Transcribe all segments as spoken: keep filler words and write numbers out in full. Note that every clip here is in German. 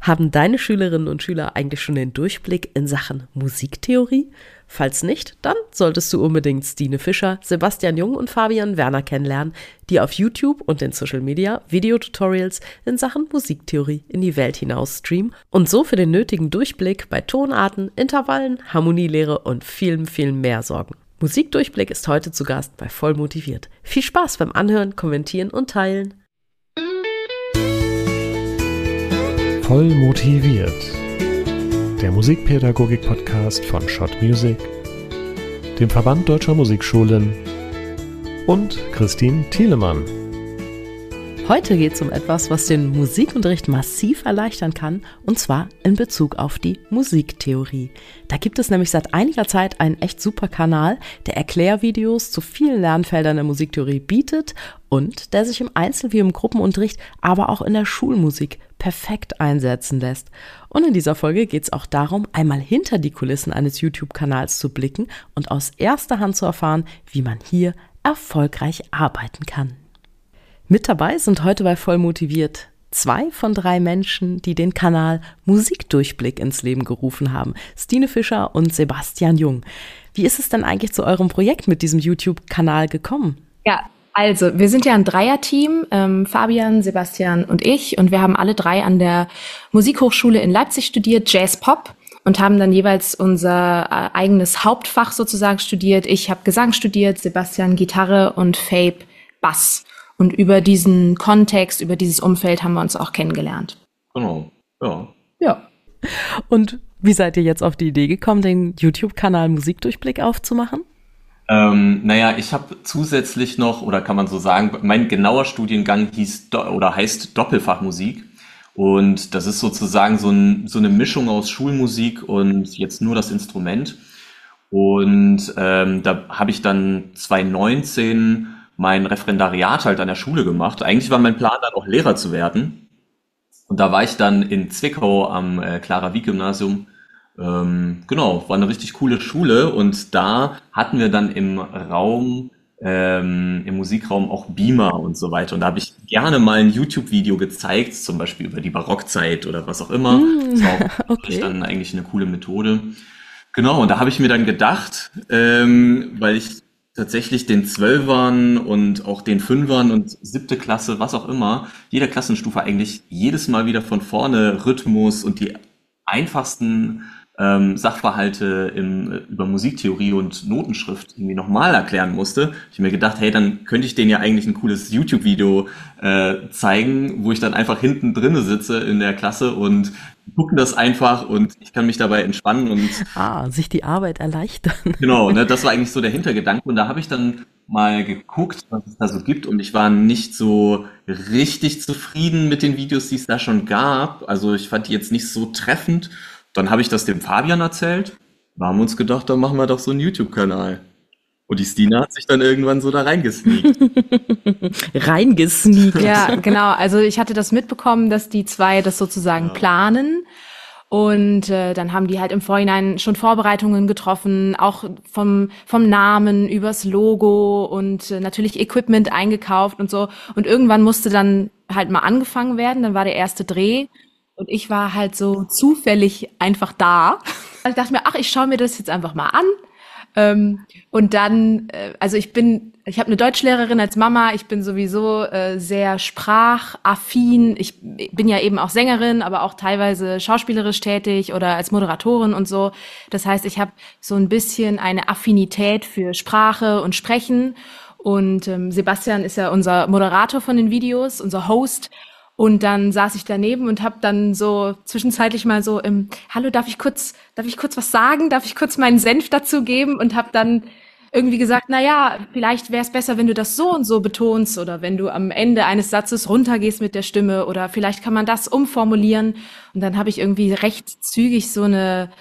Haben deine Schülerinnen und Schüler eigentlich schon den Durchblick in Sachen Musiktheorie? Falls nicht, dann solltest du unbedingt Stine Fischer, Sebastian Jung und Fabian Werner kennenlernen, die auf YouTube und in Social Media Videotutorials in Sachen Musiktheorie in die Welt hinaus streamen und so für den nötigen Durchblick bei Tonarten, Intervallen, Harmonielehre und vielem, vielem mehr sorgen. Musikdurchblick ist heute zu Gast bei Voll motiviert. Viel Spaß beim Anhören, Kommentieren und Teilen. Voll motiviert. Der Musikpädagogik-Podcast von Schott Music, dem Verband Deutscher Musikschulen und Christine Thielemann. Heute geht es um etwas, was den Musikunterricht massiv erleichtern kann, und zwar in Bezug auf die Musiktheorie. Da gibt es nämlich seit einiger Zeit einen echt super Kanal, der Erklärvideos zu vielen Lernfeldern der Musiktheorie bietet und der sich im Einzel- wie im Gruppenunterricht, aber auch in der Schulmusik perfekt einsetzen lässt. Und in dieser Folge geht es auch darum, einmal hinter die Kulissen eines YouTube-Kanals zu blicken und aus erster Hand zu erfahren, wie man hier erfolgreich arbeiten kann. Mit dabei sind heute bei Voll motiviert zwei von drei Menschen, die den Kanal Musikdurchblick ins Leben gerufen haben. Stine Fischer und Sebastian Jung. Wie ist es denn eigentlich zu eurem Projekt mit diesem YouTube-Kanal gekommen? Ja, also wir sind ja ein Dreierteam, ähm, Fabian, Sebastian und ich. Und wir haben alle drei an der Musikhochschule in Leipzig studiert, Jazz-Pop. Und haben dann jeweils unser äh, eigenes Hauptfach sozusagen studiert. Ich habe Gesang studiert, Sebastian Gitarre und Fabe Bass. Und über diesen Kontext, über dieses Umfeld haben wir uns auch kennengelernt. Genau, ja. Ja. Und wie seid ihr jetzt auf die Idee gekommen, den YouTube-Kanal Musikdurchblick aufzumachen? Ähm, naja, ich habe zusätzlich noch, oder kann man so sagen, mein genauer Studiengang hieß do- oder heißt Doppelfachmusik. Und das ist sozusagen so, ein, so eine Mischung aus Schulmusik und jetzt nur das Instrument. Und ähm, da habe ich dann zwanzig neunzehn mein Referendariat halt an der Schule gemacht. Eigentlich war mein Plan dann auch Lehrer zu werden. Und da war ich dann in Zwickau am äh, Clara-Wieck-Gymnasium. Ähm, genau, war eine richtig coole Schule. Und da hatten wir dann im Raum, ähm, im Musikraum auch Beamer und so weiter. Und da habe ich gerne mal ein YouTube-Video gezeigt, zum Beispiel über die Barockzeit oder was auch immer. Mm, das war auch okay. dann eigentlich eine coole Methode. Genau, und da habe ich mir dann gedacht, ähm, weil ich tatsächlich den Zwölfern und auch den Fünfern und siebte Klasse, was auch immer, jeder Klassenstufe eigentlich jedes Mal wieder von vorne Rhythmus und die einfachsten ähm, Sachverhalte im, über Musiktheorie und Notenschrift irgendwie nochmal erklären musste. Ich habe mir gedacht, hey, dann könnte ich denen ja eigentlich ein cooles YouTube-Video äh, zeigen, wo ich dann einfach hinten drinne sitze in der Klasse und gucken das einfach und ich kann mich dabei entspannen und Ah, sich die Arbeit erleichtern. genau, ne, das war eigentlich so der Hintergedanke und da habe ich dann mal geguckt, was es da so gibt und ich war nicht so richtig zufrieden mit den Videos, die es da schon gab. Also ich fand die jetzt nicht so treffend. Dann habe ich das dem Fabian erzählt. Wir haben uns gedacht, dann machen wir doch so einen YouTube-Kanal. Und die Stine hat sich dann irgendwann so da reingesneakt. Reingesneakt. Ja, genau. Also ich hatte das mitbekommen, dass die zwei das sozusagen Ja. planen. Und äh, dann haben die halt im Vorhinein schon Vorbereitungen getroffen, auch vom vom Namen übers Logo und äh, natürlich Equipment eingekauft und so. Und irgendwann musste dann halt mal angefangen werden. Dann war der erste Dreh und ich war halt so zufällig einfach da. Ich dachte mir, ach, ich schaue mir das jetzt einfach mal an. Ähm, und dann, äh, also ich bin, ich habe eine Deutschlehrerin als Mama, ich bin sowieso äh, sehr sprachaffin. Ich bin ja eben auch Sängerin, aber auch teilweise schauspielerisch tätig oder als Moderatorin und so. Das heißt, ich habe so ein bisschen eine Affinität für Sprache und Sprechen. Und ähm, Sebastian ist ja unser Moderator von den Videos, unser Host. Und dann saß ich daneben und habe dann so zwischenzeitlich mal so im Hallo, darf ich kurz, darf ich kurz was sagen? Darf ich kurz meinen Senf dazu geben? Und habe dann irgendwie gesagt, na ja, vielleicht wäre es besser, wenn du das so und so betonst oder wenn du am Ende eines Satzes runtergehst mit der Stimme oder vielleicht kann man das umformulieren. Und dann habe ich irgendwie recht zügig so eine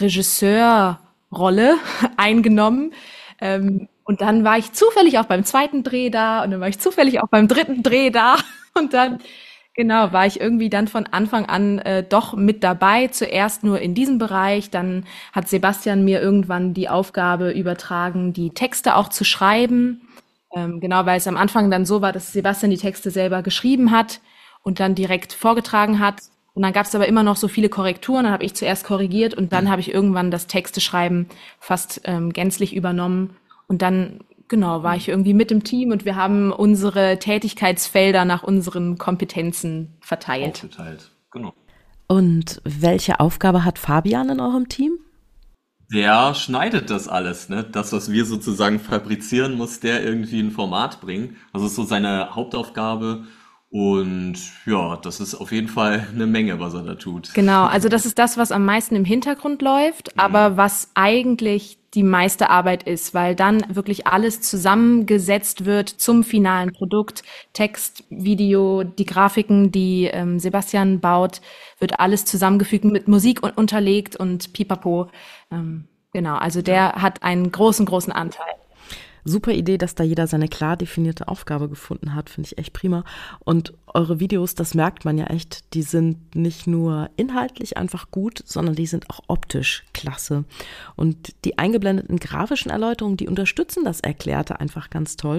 Regisseurrolle eingenommen. Ähm, und dann war ich zufällig auch beim zweiten Dreh da und dann war ich zufällig auch beim dritten Dreh da und dann Genau, war ich irgendwie dann von Anfang an äh, doch mit dabei, zuerst nur in diesem Bereich, dann hat Sebastian mir irgendwann die Aufgabe übertragen, die Texte auch zu schreiben, ähm, genau, weil es am Anfang dann so war, dass Sebastian die Texte selber geschrieben hat und dann direkt vorgetragen hat Und dann gab es aber immer noch so viele Korrekturen, dann habe ich zuerst korrigiert und dann habe ich irgendwann das Texteschreiben fast ähm, gänzlich übernommen. Und dann, genau, war ich irgendwie mit im Team und wir haben unsere Tätigkeitsfelder nach unseren Kompetenzen verteilt. Aufgeteilt, genau. Und welche Aufgabe hat Fabian in eurem Team? Der schneidet das alles, ne? Das, was wir sozusagen fabrizieren, muss der irgendwie in Format bringen. Das ist so seine Hauptaufgabe. Und ja, das ist auf jeden Fall eine Menge, was er da tut. Genau, also das ist das, was am meisten im Hintergrund läuft, aber was eigentlich die meiste Arbeit ist, weil dann wirklich alles zusammengesetzt wird zum finalen Produkt. Text, Video, die Grafiken, die ähm, Sebastian baut, wird alles zusammengefügt, mit Musik un- unterlegt und pipapo. Ähm, genau, also der hat einen großen, großen Anteil. Super Idee, dass da jeder seine klar definierte Aufgabe gefunden hat, finde ich echt prima. Und eure Videos, das merkt man ja echt, die sind nicht nur inhaltlich einfach gut, sondern die sind auch optisch klasse. Und die eingeblendeten grafischen Erläuterungen, die unterstützen das Erklärte einfach ganz toll.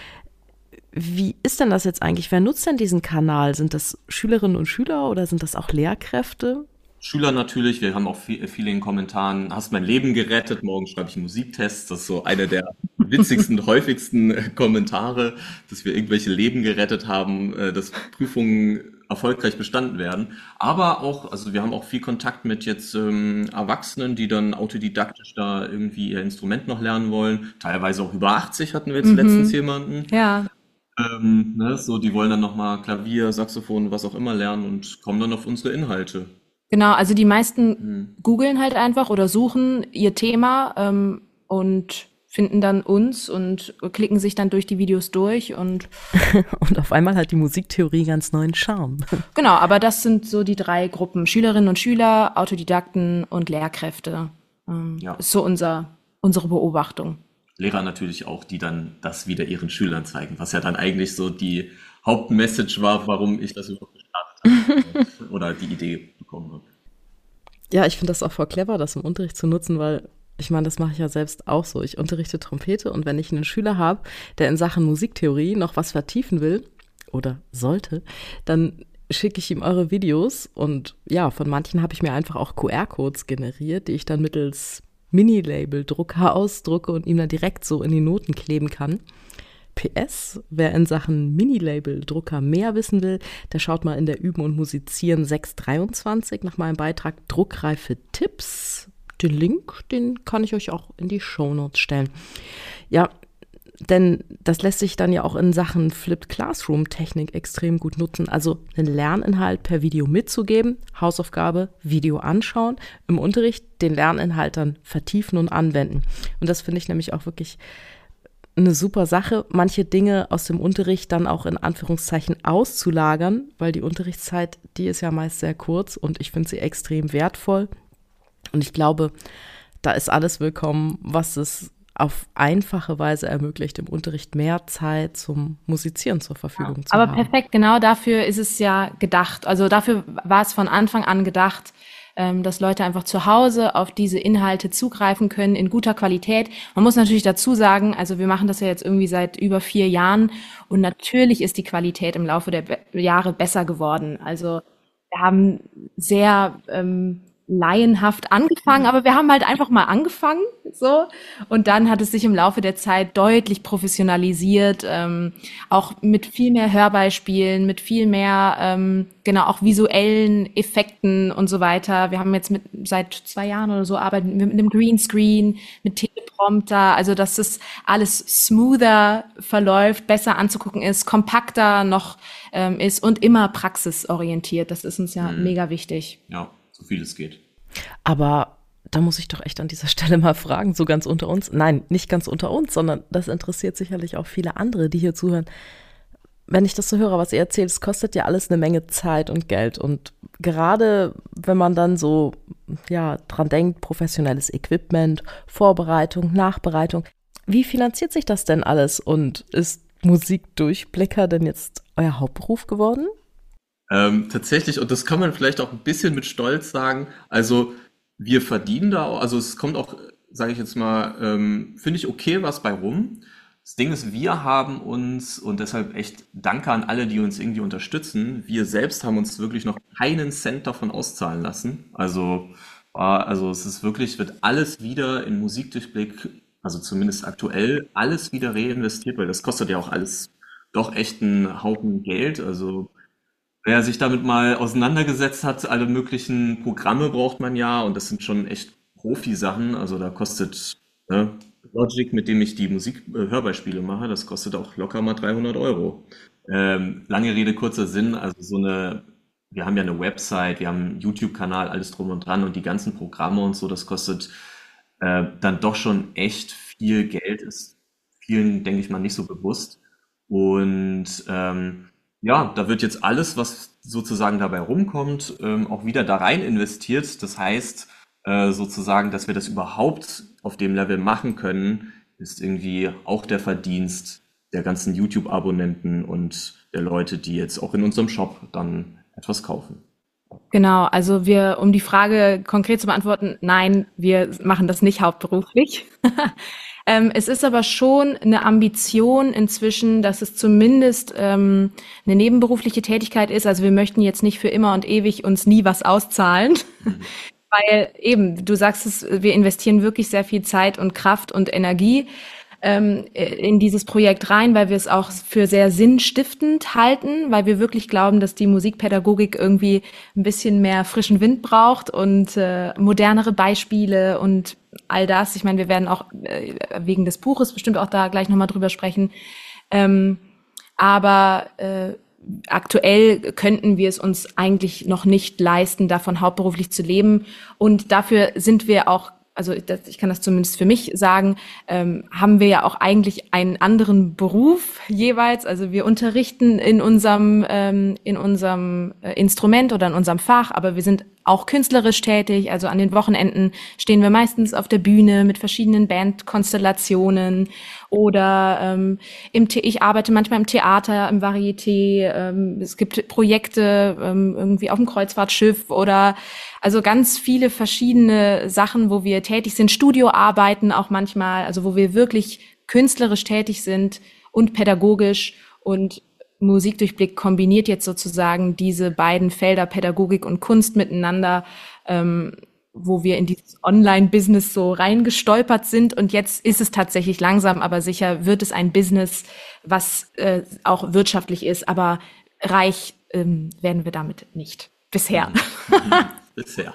Wie ist denn das jetzt eigentlich? Wer nutzt denn diesen Kanal? Sind das Schülerinnen und Schüler oder sind das auch Lehrkräfte? Schüler natürlich, wir haben auch viel, viele in den Kommentaren, hast mein Leben gerettet, morgen schreibe ich einen Musiktest. Das ist so eine der witzigsten, häufigsten äh, Kommentare, dass wir irgendwelche Leben gerettet haben, äh, dass Prüfungen erfolgreich bestanden werden. Aber auch, also wir haben auch viel Kontakt mit jetzt ähm, Erwachsenen, die dann autodidaktisch da irgendwie ihr Instrument noch lernen wollen. Teilweise auch über achtzig hatten wir jetzt letztens jemanden. Ja, Ähm, ne, so, die wollen dann nochmal Klavier, Saxophon, was auch immer lernen und kommen dann auf unsere Inhalte. genau, also die meisten googeln halt einfach oder suchen ihr Thema ähm, und finden dann uns und klicken sich dann durch die Videos durch und Und auf einmal hat die Musiktheorie ganz neuen Charme. genau, aber das sind so die drei Gruppen, Schülerinnen und Schüler, Autodidakten und Lehrkräfte. Ähm, Ja. Ist so unser, unsere Beobachtung. Lehrer natürlich auch, die dann das wieder ihren Schülern zeigen, was ja dann eigentlich so die Hauptmessage war, warum ich das überhaupt gestartet habe oder die Idee bekommen habe. Ja, ich finde das auch voll clever, das im Unterricht zu nutzen, weil ich meine, das mache ich ja selbst auch so. Ich unterrichte Trompete und wenn ich einen Schüler habe, der in Sachen Musiktheorie noch was vertiefen will oder sollte, dann schicke ich ihm eure Videos und ja, von manchen habe ich mir einfach auch Q R-Codes generiert, die ich dann mittels Mini-Label-Drucker ausdrucke und ihm dann direkt so in die Noten kleben kann. P S, wer in Sachen Mini-Label-Drucker mehr wissen will, der schaut mal in der Üben und Musizieren sechs dreiundzwanzig nach meinem Beitrag Druckreife Tipps. Den Link, den kann ich euch auch in die Shownotes stellen. Ja, denn das lässt sich dann ja auch in Sachen Flipped Classroom Technik extrem gut nutzen. Also einen Lerninhalt per Video mitzugeben, Hausaufgabe, Video anschauen, im Unterricht den Lerninhalt dann vertiefen und anwenden. Und das finde ich nämlich auch wirklich eine super Sache, manche Dinge aus dem Unterricht dann auch in Anführungszeichen auszulagern, weil die Unterrichtszeit, die ist ja meist sehr kurz und ich finde sie extrem wertvoll. Und ich glaube, da ist alles willkommen, was es auf einfache Weise ermöglicht, im Unterricht mehr Zeit zum Musizieren zur Verfügung zu Aber haben. perfekt, genau dafür ist es ja gedacht. Also dafür war es von Anfang an gedacht, ähm, dass Leute einfach zu Hause auf diese Inhalte zugreifen können in guter Qualität. Man muss natürlich dazu sagen, also wir machen das ja jetzt irgendwie seit über vier Jahren und natürlich ist die Qualität im Laufe der Be- Jahre besser geworden. Also wir haben sehr ähm, laienhaft angefangen, aber wir haben halt einfach mal angefangen, so. Und dann hat es sich im Laufe der Zeit deutlich professionalisiert, ähm, auch mit viel mehr Hörbeispielen, mit viel mehr, ähm, genau, auch visuellen Effekten und so weiter. Wir haben jetzt mit, seit zwei Jahren oder so arbeiten wir mit einem Greenscreen, mit Teleprompter, also dass das alles smoother verläuft, besser anzugucken ist, kompakter noch ähm, ist und immer praxisorientiert. Das ist uns ja mega wichtig. Ja, so viel es geht. Aber da muss ich doch echt an dieser Stelle mal fragen, so ganz unter uns. Nein, nicht ganz unter uns, sondern das interessiert sicherlich auch viele andere, die hier zuhören. Wenn ich das so höre, was ihr erzählt, es kostet ja alles eine Menge Zeit und Geld. Und gerade wenn man dann so ja dran denkt, professionelles Equipment, Vorbereitung, Nachbereitung, wie finanziert sich das denn alles? Und ist Musikdurchblicker denn jetzt euer Hauptberuf geworden? Ähm, tatsächlich, und das kann man vielleicht auch ein bisschen mit Stolz sagen, also wir verdienen da auch, also es kommt auch, sage ich jetzt mal, ähm, finde ich okay was bei rum. das Ding ist, wir haben uns, und deshalb echt danke an alle, die uns irgendwie unterstützen, wir selbst haben uns wirklich noch keinen Cent davon auszahlen lassen. Also, war- also es ist wirklich, wird alles wieder in Musikdurchblick, also zumindest aktuell, alles wieder reinvestiert, weil das kostet ja auch alles doch echt einen Haufen Geld. Also wer sich damit mal auseinandergesetzt hat, alle möglichen Programme braucht man ja, und das sind schon echt Profi-Sachen. Also da kostet, ne, Logic, mit dem ich die Musik-Hörbeispiele mache, das kostet auch locker mal dreihundert Euro. Ähm, lange Rede, kurzer Sinn, also so eine, wir haben ja eine Website, wir haben einen YouTube-Kanal, alles drum und dran, und die ganzen Programme und so, das kostet äh, dann doch schon echt viel Geld, ist vielen, denke ich mal, nicht so bewusst. Und ähm, ja, da wird jetzt alles, was sozusagen dabei rumkommt, ähm, auch wieder da rein investiert. Das heißt, äh, sozusagen, dass wir das überhaupt auf dem Level machen können, ist irgendwie auch der Verdienst der ganzen YouTube-Abonnenten und der Leute, die jetzt auch in unserem Shop dann etwas kaufen. Genau, also wir, um die Frage konkret zu beantworten, nein, wir machen das nicht hauptberuflich. Ähm, es ist aber schon eine Ambition inzwischen, dass es zumindest ähm, eine nebenberufliche Tätigkeit ist. Also wir möchten jetzt nicht für immer und ewig uns nie was auszahlen, weil eben, du sagst es, wir investieren wirklich sehr viel Zeit und Kraft und Energie ähm, in dieses Projekt rein, weil wir es auch für sehr sinnstiftend halten, weil wir wirklich glauben, dass die Musikpädagogik irgendwie ein bisschen mehr frischen Wind braucht und äh, modernere Beispiele und all das. Ich meine, wir werden auch äh, wegen des Buches bestimmt auch da gleich nochmal drüber sprechen. Ähm, aber äh, aktuell könnten wir es uns eigentlich noch nicht leisten, davon hauptberuflich zu leben. Und dafür sind wir auch, also das, ich kann das zumindest für mich sagen, ähm, haben wir ja auch eigentlich einen anderen Beruf jeweils. Also wir unterrichten in unserem ähm, in unserem äh, Instrument oder in unserem Fach, aber wir sind auch künstlerisch tätig. Also an den Wochenenden stehen wir meistens auf der Bühne mit verschiedenen Bandkonstellationen oder ähm, im The- ich arbeite manchmal im Theater, im Varieté. Ähm, es gibt Projekte ähm, irgendwie auf dem Kreuzfahrtschiff oder also ganz viele verschiedene Sachen, wo wir tätig sind, Studioarbeiten auch manchmal, also wo wir wirklich künstlerisch tätig sind und pädagogisch, und Musikdurchblick kombiniert jetzt sozusagen diese beiden Felder Pädagogik und Kunst miteinander, ähm, wo wir in dieses Online-Business so reingestolpert sind, und jetzt ist es tatsächlich langsam, aber sicher wird es ein Business, was äh, auch wirtschaftlich ist, aber reich ähm, werden wir damit nicht. Bisher. Bisher.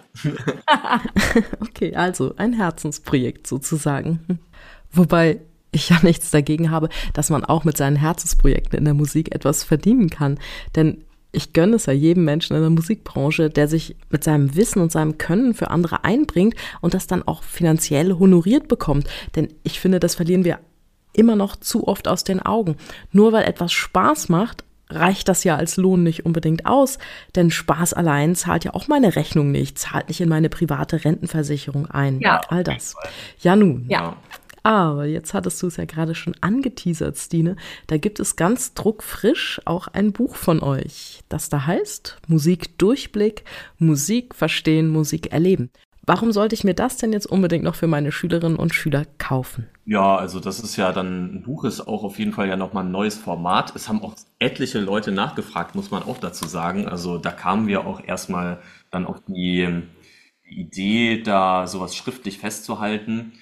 Okay, also ein Herzensprojekt sozusagen. Wobei ich ja nichts dagegen habe, dass man auch mit seinen Herzensprojekten in der Musik etwas verdienen kann. Denn ich gönne es ja jedem Menschen in der Musikbranche, der sich mit seinem Wissen und seinem Können für andere einbringt und das dann auch finanziell honoriert bekommt. Denn ich finde, das verlieren wir immer noch zu oft aus den Augen. Nur weil etwas Spaß macht, reicht das ja als Lohn nicht unbedingt aus, denn Spaß allein zahlt ja auch meine Rechnung nicht, zahlt nicht in meine private Rentenversicherung ein. Ja. All das. Ja nun. Ja. Aber jetzt hattest du es ja gerade schon angeteasert, Stine. Da gibt es ganz druckfrisch auch ein Buch von euch, das da heißt Musikdurchblick, Musik verstehen, Musik erleben. Warum sollte ich mir das denn jetzt unbedingt noch für meine Schülerinnen und Schüler kaufen? Ja, also das ist ja dann, ein Buch ist auch auf jeden Fall ja nochmal ein neues Format. Es haben auch etliche Leute nachgefragt, muss man auch dazu sagen. Also da kamen wir auch erstmal dann auf die, die Idee, da sowas schriftlich festzuhalten.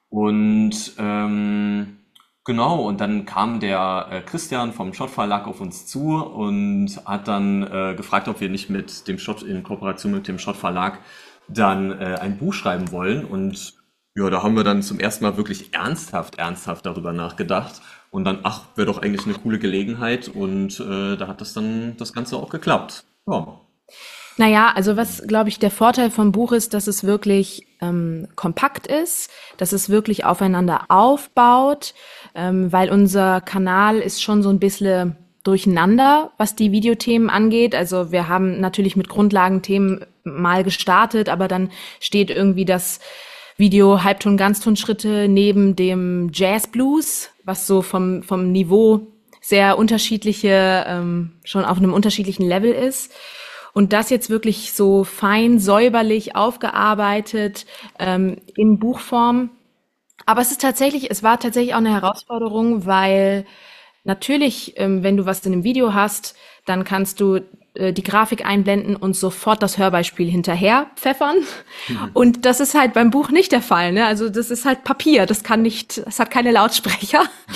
Und ähm, genau, und dann kam der äh, Christian vom Schott Verlag auf uns zu und hat dann äh, gefragt, ob wir nicht mit dem Schott, in Kooperation mit dem Schott Verlag dann äh, ein Buch schreiben wollen. Und ja, da haben wir dann zum ersten Mal wirklich ernsthaft, ernsthaft darüber nachgedacht. Und dann, ach, wäre doch eigentlich eine coole Gelegenheit. Und äh, da hat das dann das Ganze auch geklappt. Ja. Naja, also was, glaube ich, der Vorteil vom Buch ist, dass es wirklich ähm, kompakt ist, dass es wirklich aufeinander aufbaut, ähm, weil unser Kanal ist schon so ein bisschen durcheinander, was die Videothemen angeht. Also wir haben natürlich mit Grundlagenthemen mal gestartet, aber dann steht irgendwie das Video Halbton, Ganztonschritte neben dem Jazz Blues, was so vom vom Niveau sehr unterschiedliche, ähm, schon auf einem unterschiedlichen Level ist. Und das jetzt wirklich so fein säuberlich aufgearbeitet ähm, in Buchform Aber es ist tatsächlich, es war tatsächlich auch eine Herausforderung, weil natürlich, ähm, wenn du was in einem Video hast, dann kannst du äh, die Grafik einblenden und sofort das Hörbeispiel hinterher pfeffern. Mhm. Und das ist halt beim Buch nicht der Fall, ne? Also das ist halt Papier, das kann nicht, es hat keine Lautsprecher. Mhm.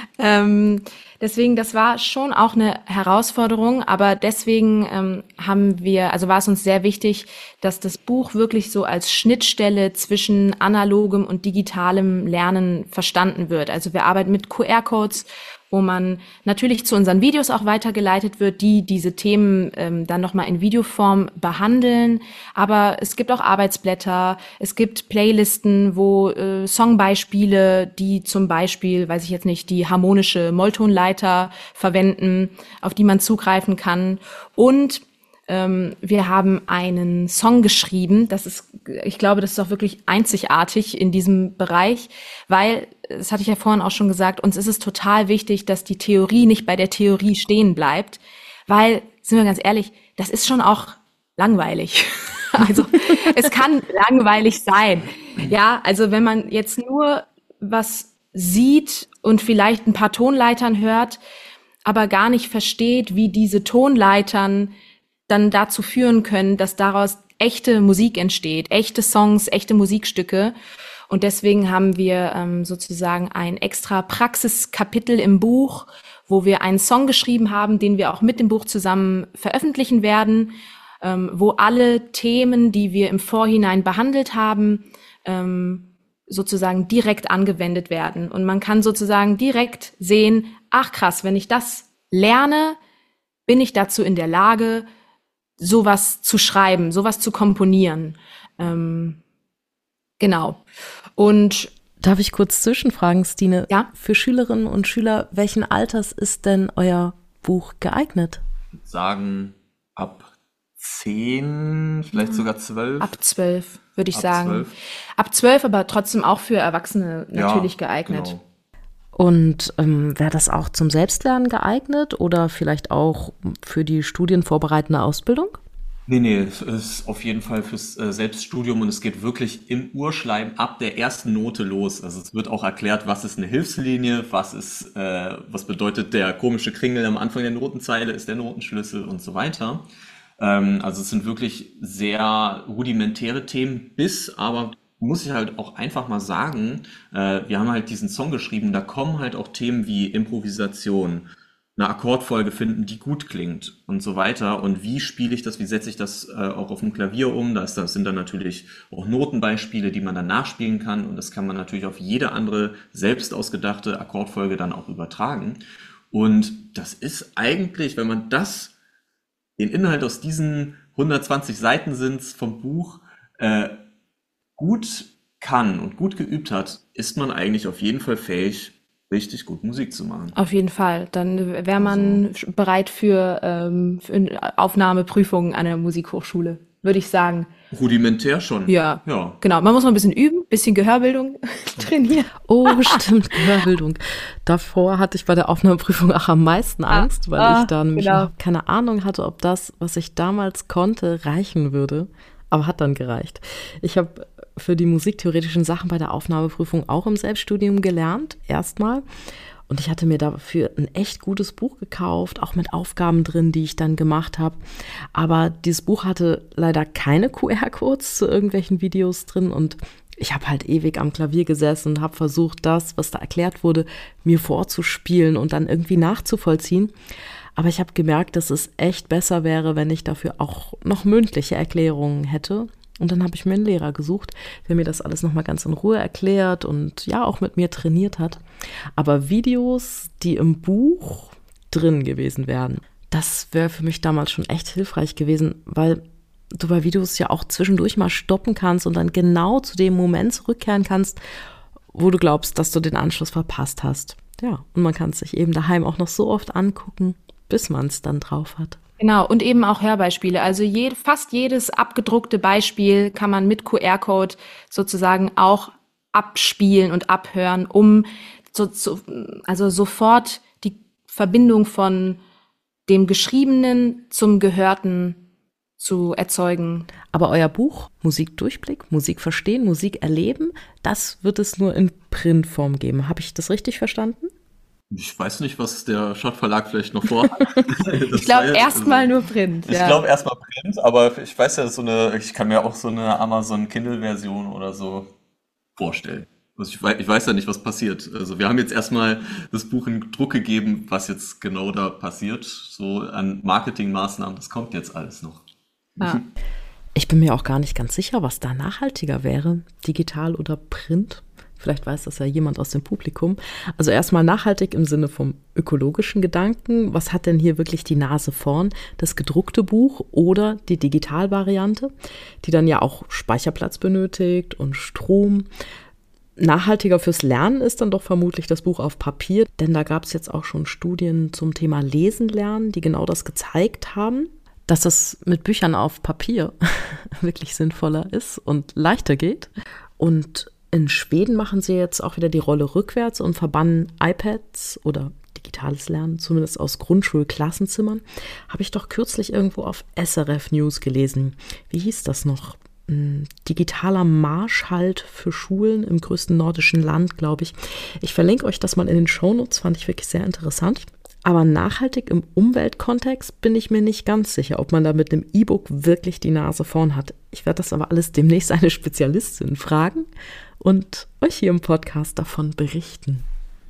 ähm, Deswegen, das war schon auch eine Herausforderung, aber deswegen ähm, haben wir, also war es uns sehr wichtig, dass das Buch wirklich so als Schnittstelle zwischen analogem und digitalem Lernen verstanden wird. Also wir arbeiten mit Q R-Codes, wo man natürlich zu unseren Videos auch weitergeleitet wird, die diese Themen ähm, dann nochmal in Videoform behandeln. Aber es gibt auch Arbeitsblätter, es gibt Playlisten, wo äh, Songbeispiele, die zum Beispiel, weiß ich jetzt nicht, die harmonische Molltonleiter verwenden, auf die man zugreifen kann. Und ähm, wir haben einen Song geschrieben, das ist, ich glaube, das ist auch wirklich einzigartig in diesem Bereich, weil, das hatte ich ja vorhin auch schon gesagt, uns ist es total wichtig, dass die Theorie nicht bei der Theorie stehen bleibt, weil, sind wir ganz ehrlich, das ist schon auch langweilig. Also es kann langweilig sein. Ja, also wenn man jetzt nur was sieht und vielleicht ein paar Tonleitern hört, aber gar nicht versteht, wie diese Tonleitern dann dazu führen können, dass daraus echte Musik entsteht, echte Songs, echte Musikstücke. Und deswegen haben wir ähm, sozusagen ein extra Praxiskapitel im Buch, wo wir einen Song geschrieben haben, den wir auch mit dem Buch zusammen veröffentlichen werden, ähm, wo alle Themen, die wir im Vorhinein behandelt haben, ähm, sozusagen direkt angewendet werden. Und man kann sozusagen direkt sehen, ach krass, wenn ich das lerne, bin ich dazu in der Lage, sowas zu schreiben, sowas zu komponieren. Ähm, genau. Und darf ich kurz zwischenfragen, Stine? Ja? Für Schülerinnen und Schüler, welchen Alters ist denn euer Buch geeignet? Ich würde sagen, ab zehn, vielleicht sogar zwölf. Ab zwölf, würde ich ab sagen. zwölf. Ab zwölf, aber trotzdem auch für Erwachsene natürlich ja, geeignet. Genau. Und ähm, wäre das auch zum Selbstlernen geeignet oder vielleicht auch für die studienvorbereitende Ausbildung? Nee, nee, es ist auf jeden Fall fürs äh, Selbststudium und es geht wirklich im Urschleim ab der ersten Note los. Also es wird auch erklärt, was ist eine Hilfslinie, was ist, äh, was bedeutet der komische Kringel am Anfang der Notenzeile, ist der Notenschlüssel und so weiter. Ähm, also es sind wirklich sehr rudimentäre Themen, bis aber muss ich halt auch einfach mal sagen, äh, wir haben halt diesen Song geschrieben, da kommen halt auch Themen wie Improvisation, eine Akkordfolge finden, die gut klingt und so weiter. Und wie spiele ich das, wie setze ich das äh, auch auf dem Klavier um? Das, das sind dann natürlich auch Notenbeispiele, die man dann nachspielen kann. Und das kann man natürlich auf jede andere selbst ausgedachte Akkordfolge dann auch übertragen. Und das ist eigentlich, wenn man das, den Inhalt aus diesen hundertzwanzig Seiten sind's vom Buch, äh, gut kann und gut geübt hat, ist man eigentlich auf jeden Fall fähig, richtig gut Musik zu machen. Auf jeden Fall. Dann wäre man also bereit für, ähm, für Aufnahmeprüfungen an der Musikhochschule, würde ich sagen. Rudimentär schon. Ja, ja, genau. Man muss mal ein bisschen üben, bisschen Gehörbildung trainieren. Oh, stimmt, Gehörbildung. Davor hatte ich bei der Aufnahmeprüfung auch am meisten Angst, ah, weil ah, ich da nämlich genau. überhaupt keine Ahnung hatte, ob das, was ich damals konnte, reichen würde. Aber hat dann gereicht. Ich habe für die musiktheoretischen Sachen bei der Aufnahmeprüfung auch im Selbststudium gelernt, erstmal. Und ich hatte mir dafür ein echt gutes Buch gekauft, auch mit Aufgaben drin, die ich dann gemacht habe. Aber dieses Buch hatte leider keine Q R-Codes zu irgendwelchen Videos drin. Und ich habe halt ewig am Klavier gesessen und habe versucht, das, was da erklärt wurde, mir vorzuspielen und dann irgendwie nachzuvollziehen. Aber ich habe gemerkt, dass es echt besser wäre, wenn ich dafür auch noch mündliche Erklärungen hätte. Und dann habe ich mir einen Lehrer gesucht, der mir das alles nochmal ganz in Ruhe erklärt und ja auch mit mir trainiert hat. Aber Videos, die im Buch drin gewesen wären, das wäre für mich damals schon echt hilfreich gewesen, weil du bei Videos ja auch zwischendurch mal stoppen kannst und dann genau zu dem Moment zurückkehren kannst, wo du glaubst, dass du den Anschluss verpasst hast. Ja, und man kann es sich eben daheim auch noch so oft angucken, bis man es dann drauf hat. Genau, und eben auch Hörbeispiele. Also je, fast jedes abgedruckte Beispiel kann man mit Q R-Code sozusagen auch abspielen und abhören, um so, so, also sofort die Verbindung von dem Geschriebenen zum Gehörten zu erzeugen. Aber euer Buch, Musikdurchblick, Musik verstehen, Musik erleben, das wird es nur in Printform geben. Habe ich das richtig verstanden? Ich weiß nicht, was der Schott Verlag vielleicht noch vorhat. Ich glaube erstmal nur Print. Ich ja. glaube erstmal Print, aber ich weiß ja, so eine, ich kann mir auch so eine Amazon Kindle-Version oder so vorstellen. Also ich weiß, ich weiß ja nicht, was passiert. Also wir haben jetzt erstmal das Buch in Druck gegeben, was jetzt genau da passiert. So an Marketingmaßnahmen, das kommt jetzt alles noch. Ja. Ich bin mir auch gar nicht ganz sicher, was da nachhaltiger wäre, digital oder Print. Vielleicht weiß das ja jemand aus dem Publikum. Also erstmal nachhaltig im Sinne vom ökologischen Gedanken. Was hat denn hier wirklich die Nase vorn? Das gedruckte Buch oder die Digitalvariante, die dann ja auch Speicherplatz benötigt und Strom. Nachhaltiger fürs Lernen ist dann doch vermutlich das Buch auf Papier, denn da gab es jetzt auch schon Studien zum Thema Lesen lernen, die genau das gezeigt haben, dass das mit Büchern auf Papier wirklich sinnvoller ist und leichter geht. Und in Schweden machen sie jetzt auch wieder die Rolle rückwärts und verbannen iPads oder digitales Lernen, zumindest aus Grundschulklassenzimmern. Habe ich doch kürzlich irgendwo auf S R F News gelesen. Wie hieß das noch? Digitaler Marschhalt für Schulen im größten nordischen Land, glaube ich. Ich verlinke euch das mal in den Shownotes, fand ich wirklich sehr interessant. Aber nachhaltig im Umweltkontext bin ich mir nicht ganz sicher, ob man da mit einem E-Book wirklich die Nase vorn hat. Ich werde das aber alles demnächst eine Spezialistin fragen und euch hier im Podcast davon berichten.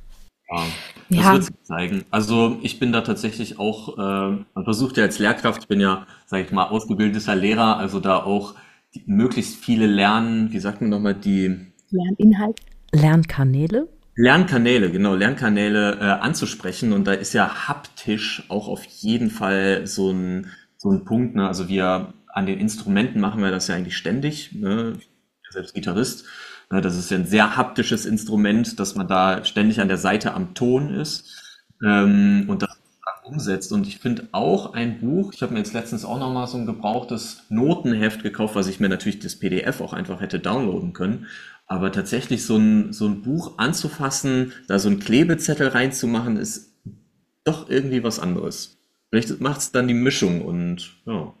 Ja, das Ja. wird sich zeigen. Also ich bin da tatsächlich auch, äh, man versucht ja als Lehrkraft, ich bin ja, sage ich mal, ausgebildeter Lehrer, also da auch die, möglichst viele lernen, wie sagt man nochmal, die Lerninhalt. Lernkanäle? Lernkanäle, genau, Lernkanäle äh, anzusprechen. Und da ist ja haptisch auch auf jeden Fall so ein, so ein Punkt. Ne? Also wir an den Instrumenten machen wir das ja eigentlich ständig. Ne? Ich bin ja selbst Gitarrist. Ne? Das ist ja ein sehr haptisches Instrument, dass man da ständig an der Seite am Ton ist ähm, und das umsetzt. Und ich finde auch ein Buch, ich habe mir jetzt letztens auch nochmal so ein gebrauchtes Notenheft gekauft, was ich mir natürlich das P D F auch einfach hätte downloaden können. Aber tatsächlich so ein, so ein Buch anzufassen, da so einen Klebezettel reinzumachen, ist doch irgendwie was anderes. Vielleicht macht es dann die Mischung und ja.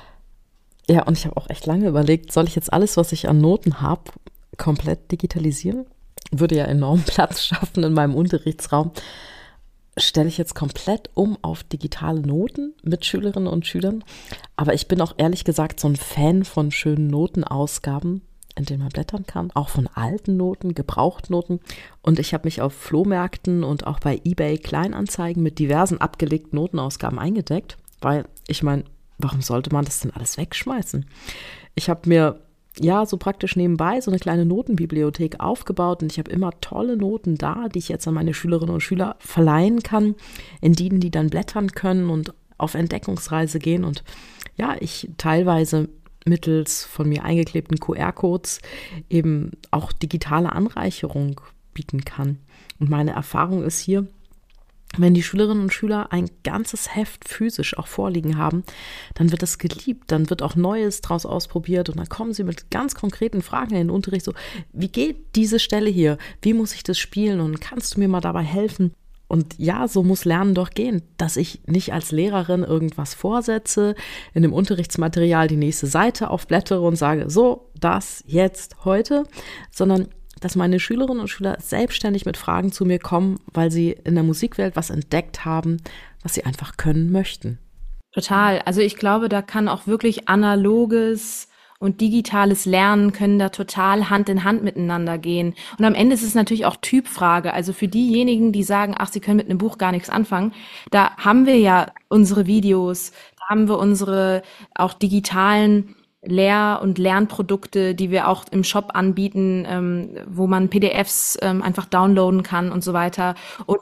Ja, und ich habe auch echt lange überlegt, soll ich jetzt alles, was ich an Noten habe, komplett digitalisieren? Würde ja enorm Platz schaffen in meinem Unterrichtsraum. Stelle ich jetzt komplett um auf digitale Noten mit Schülerinnen und Schülern. Aber ich bin auch ehrlich gesagt so ein Fan von schönen Notenausgaben, in denen man blättern kann, auch von alten Noten, Gebrauchtnoten. Und ich habe mich auf Flohmärkten und auch bei eBay Kleinanzeigen mit diversen abgelegten Notenausgaben eingedeckt, weil ich meine, warum sollte man das denn alles wegschmeißen? Ich habe mir ja so praktisch nebenbei so eine kleine Notenbibliothek aufgebaut und ich habe immer tolle Noten da, die ich jetzt an meine Schülerinnen und Schüler verleihen kann, in denen die dann blättern können und auf Entdeckungsreise gehen und ja, ich teilweise mittels von mir eingeklebten Q R-Codes eben auch digitale Anreicherung bieten kann. Und meine Erfahrung ist hier, wenn die Schülerinnen und Schüler ein ganzes Heft physisch auch vorliegen haben, dann wird es geliebt, dann wird auch Neues draus ausprobiert und dann kommen sie mit ganz konkreten Fragen in den Unterricht, so, wie geht diese Stelle hier, wie muss ich das spielen und kannst du mir mal dabei helfen? Und ja, so muss Lernen doch gehen, dass ich nicht als Lehrerin irgendwas vorsetze, in dem Unterrichtsmaterial die nächste Seite aufblättere und sage, so, das jetzt heute, sondern dass meine Schülerinnen und Schüler selbstständig mit Fragen zu mir kommen, weil sie in der Musikwelt was entdeckt haben, was sie einfach können möchten. Total. Also ich glaube, da kann auch wirklich analoges und digitales Lernen können da total Hand in Hand miteinander gehen. Und am Ende ist es natürlich auch Typfrage. Also für diejenigen, die sagen, ach, sie können mit einem Buch gar nichts anfangen, da haben wir ja unsere Videos, da haben wir unsere auch digitalen Lehr- und Lernprodukte, die wir auch im Shop anbieten, ähm, wo man P D Fs ähm, einfach downloaden kann und so weiter. Und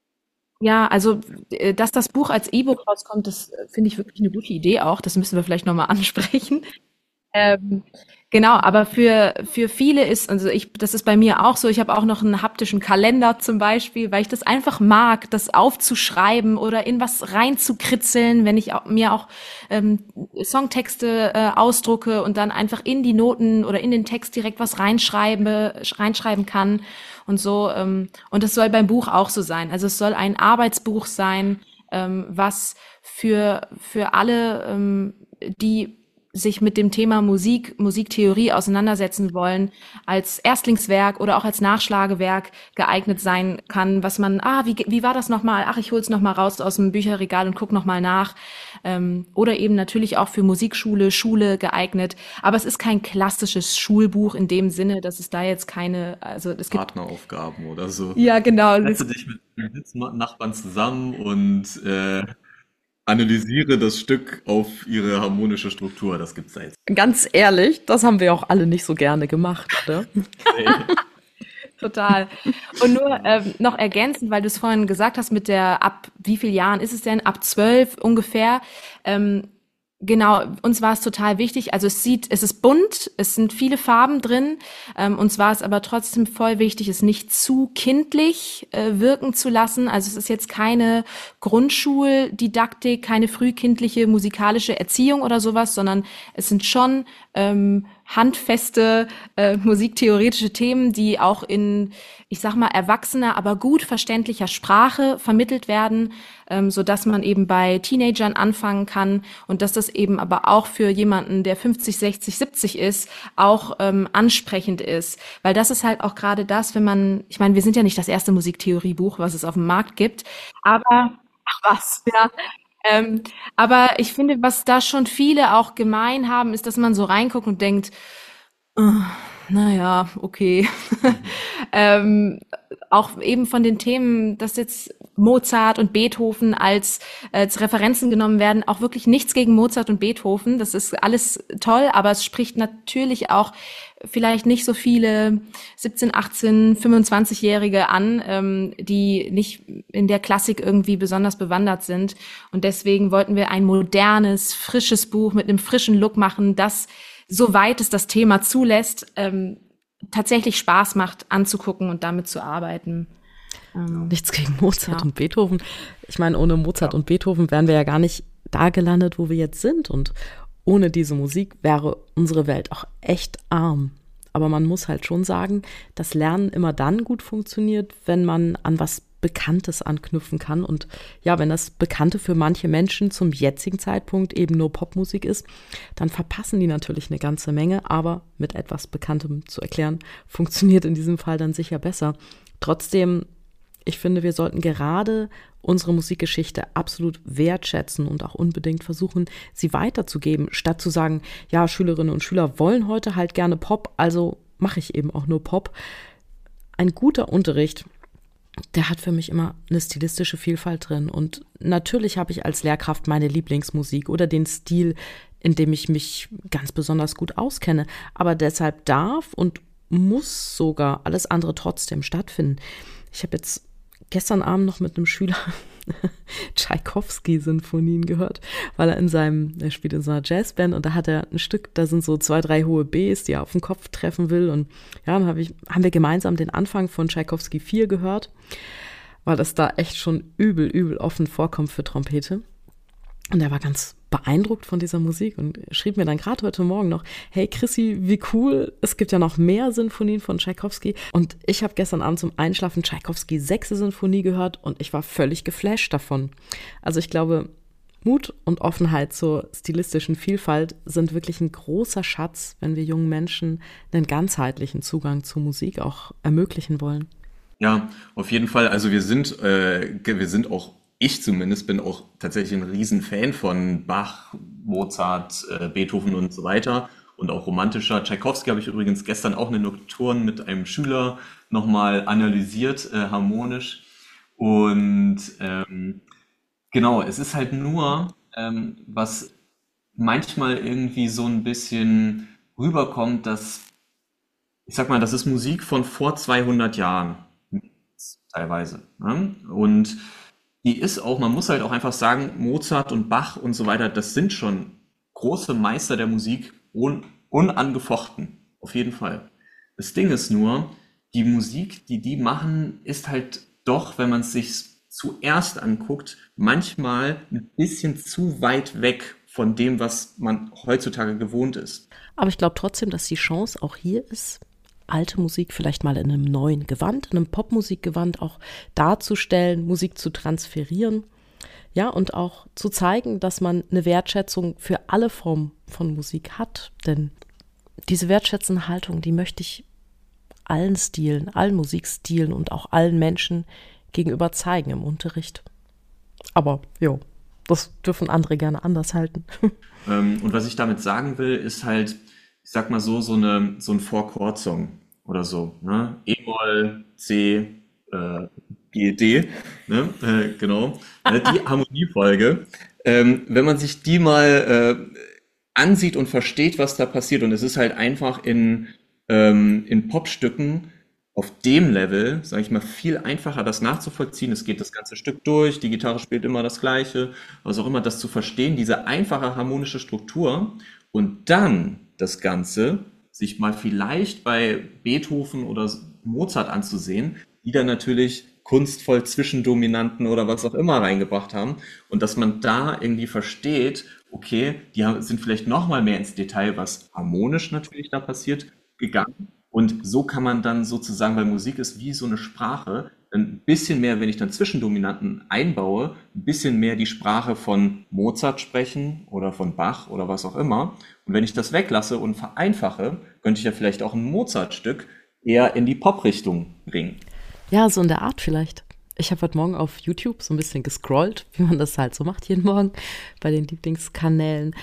ja, also, äh, dass das Buch als E-Book rauskommt, das äh, finde ich wirklich eine gute Idee auch. Das müssen wir vielleicht nochmal ansprechen. Ähm, genau, aber für für viele ist, also ich, das ist bei mir auch so, ich habe auch noch einen haptischen Kalender zum Beispiel, weil ich das einfach mag, das aufzuschreiben oder in was reinzukritzeln, wenn ich auch, mir auch ähm, Songtexte äh, ausdrucke und dann einfach in die Noten oder in den Text direkt was reinschreibe, reinschreiben kann und so. Ähm, und das soll beim Buch auch so sein. Also es soll ein Arbeitsbuch sein, ähm, was für für alle, ähm, die sich mit dem Thema Musik, Musiktheorie auseinandersetzen wollen, als Erstlingswerk oder auch als Nachschlagewerk geeignet sein kann, was man, ah, wie, wie war das nochmal? Ach, ich hol's nochmal raus aus dem Bücherregal und guck nochmal nach. Ähm, oder eben natürlich auch für Musikschule, Schule geeignet. Aber es ist kein klassisches Schulbuch in dem Sinne, dass es da jetzt keine, also es gibt... Partneraufgaben oder so. Ja, genau. Setze dich mit deinen Sitznachbarn zusammen und äh, analysiere das Stück auf ihre harmonische Struktur. Das gibt's da jetzt. Ganz ehrlich, das haben wir auch alle nicht so gerne gemacht, oder? Total. Und nur ähm, noch ergänzend, weil du es vorhin gesagt hast, mit der, ab wie vielen Jahren ist es denn? Ab zwölf ungefähr. Ähm, genau, uns war es total wichtig. Also es sieht, es ist bunt, es sind viele Farben drin. Ähm, uns war es aber trotzdem voll wichtig, es nicht zu kindlich äh, wirken zu lassen. Also es ist jetzt keine Grundschuldidaktik, keine frühkindliche musikalische Erziehung oder sowas, sondern es sind schon ähm, handfeste äh, musiktheoretische Themen, die auch in, ich sag mal, erwachsener, aber gut verständlicher Sprache vermittelt werden, ähm, so dass man eben bei Teenagern anfangen kann und dass das eben aber auch für jemanden, der fünfzig, sechzig, siebzig ist, auch ähm, ansprechend ist. Weil das ist halt auch gerade das, wenn man, ich meine, wir sind ja nicht das erste Musiktheoriebuch, was es auf dem Markt gibt, aber, ach was, ja, Ähm, aber ich finde, was da schon viele auch gemein haben, ist, dass man so reinguckt und denkt, oh, naja, okay. ähm, auch eben von den Themen, dass jetzt Mozart und Beethoven als, als Referenzen genommen werden, auch wirklich nichts gegen Mozart und Beethoven. Das ist alles toll, aber es spricht natürlich auch vielleicht nicht so viele siebzehn, achtzehn, fünfundzwanzigjährige an, ähm, die nicht in der Klassik irgendwie besonders bewandert sind. Und deswegen wollten wir ein modernes, frisches Buch mit einem frischen Look machen, das, soweit es das Thema zulässt, ähm, tatsächlich Spaß macht anzugucken und damit zu arbeiten. Ähm, Nichts gegen Mozart ja. und Beethoven. Ich meine, ohne Mozart ja. und Beethoven wären wir ja gar nicht da gelandet, wo wir jetzt sind. Und ohne diese Musik wäre unsere Welt auch echt arm. Aber man muss halt schon sagen, dass Lernen immer dann gut funktioniert, wenn man an was Bekanntes anknüpfen kann. Und ja, wenn das Bekannte für manche Menschen zum jetzigen Zeitpunkt eben nur Popmusik ist, dann verpassen die natürlich eine ganze Menge. Aber mit etwas Bekanntem zu erklären, funktioniert in diesem Fall dann sicher besser. Trotzdem, ich finde, wir sollten gerade unsere Musikgeschichte absolut wertschätzen und auch unbedingt versuchen, sie weiterzugeben, statt zu sagen, ja, Schülerinnen und Schüler wollen heute halt gerne Pop, also mache ich eben auch nur Pop. Ein guter Unterricht, der hat für mich immer eine stilistische Vielfalt drin. Und natürlich habe ich als Lehrkraft meine Lieblingsmusik oder den Stil, in dem ich mich ganz besonders gut auskenne. Aber deshalb darf und muss sogar alles andere trotzdem stattfinden. Ich habe jetzt gestern Abend noch mit einem Schüler Tschaikowski-Sinfonien gehört, weil er in seinem, er spielt in so einer Jazzband und da hat er ein Stück, da sind so zwei, drei hohe Bs, die er auf den Kopf treffen will und ja, dann hab ich, haben wir gemeinsam den Anfang von Tschaikowski vier gehört, weil das da echt schon übel, übel offen vorkommt für Trompete. Und er war ganz beeindruckt von dieser Musik und schrieb mir dann gerade heute Morgen noch, hey Chrissy, wie cool, es gibt ja noch mehr Sinfonien von Tschaikowski. Und ich habe gestern Abend zum Einschlafen Tschaikowski sechste Sinfonie gehört und ich war völlig geflasht davon. Also ich glaube, Mut und Offenheit zur stilistischen Vielfalt sind wirklich ein großer Schatz, wenn wir jungen Menschen einen ganzheitlichen Zugang zur Musik auch ermöglichen wollen. Ja, auf jeden Fall. Also wir sind, äh, wir sind auch Ich zumindest bin auch tatsächlich ein Riesenfan von Bach, Mozart, äh, Beethoven und so weiter und auch romantischer. Tschaikowski habe ich übrigens gestern auch eine Nocturne mit einem Schüler nochmal analysiert, äh, harmonisch. Und ähm, genau, es ist halt nur, ähm, was manchmal irgendwie so ein bisschen rüberkommt, dass, ich sag mal, das ist Musik von vor zweihundert Jahren, teilweise. Ne? Und die ist auch, man muss halt auch einfach sagen, Mozart und Bach und so weiter, das sind schon große Meister der Musik, un, unangefochten, auf jeden Fall. Das Ding ist nur, die Musik, die die machen, ist halt doch, wenn man es sich zuerst anguckt, manchmal ein bisschen zu weit weg von dem, was man heutzutage gewohnt ist. Aber ich glaube trotzdem, dass die Chance auch hier ist, alte Musik vielleicht mal in einem neuen Gewand, in einem Popmusikgewand auch darzustellen, Musik zu transferieren. Ja, und auch zu zeigen, dass man eine Wertschätzung für alle Formen von Musik hat. Denn diese wertschätzende Haltung, die möchte ich allen Stilen, allen Musikstilen und auch allen Menschen gegenüber zeigen im Unterricht. Aber jo, das dürfen andere gerne anders halten. Ähm, und was ich damit sagen will, ist halt, ich sag mal so, so eine, so ein Four-Chord-Song oder so, ne? E-Moll, C, äh, G, D, ne? Äh, genau. Ne? Die Harmoniefolge. Ähm, wenn man sich die mal äh, ansieht und versteht, was da passiert, und es ist halt einfach in, ähm, in Popstücken auf dem Level, sage ich mal, viel einfacher, das nachzuvollziehen. Es geht das ganze Stück durch, die Gitarre spielt immer das Gleiche, was auch immer, das zu verstehen, diese einfache harmonische Struktur und dann das Ganze sich mal vielleicht bei Beethoven oder Mozart anzusehen, die dann natürlich kunstvoll Zwischendominanten oder was auch immer reingebracht haben und dass man da irgendwie versteht, okay, die haben- sind vielleicht noch mal mehr ins Detail, was harmonisch natürlich da passiert, gegangen. Und so kann man dann sozusagen, weil Musik ist wie so eine Sprache, ein bisschen mehr, wenn ich dann Zwischendominanten einbaue, ein bisschen mehr die Sprache von Mozart sprechen oder von Bach oder was auch immer. Und wenn ich das weglasse und vereinfache, könnte ich ja vielleicht auch ein Mozart-Stück eher in die Pop-Richtung bringen. Ja, so in der Art vielleicht. Ich habe heute Morgen auf YouTube so ein bisschen gescrollt, wie man das halt so macht jeden Morgen bei den Lieblingskanälen.